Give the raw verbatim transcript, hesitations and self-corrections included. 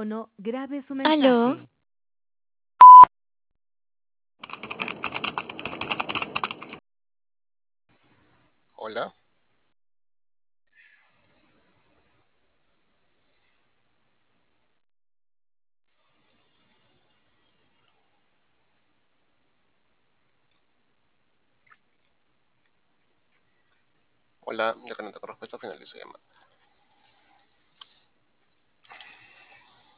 tono, grabe su Aló, mensaje. Hola, hola, ya que no tengo respuesta, finalizo llamada.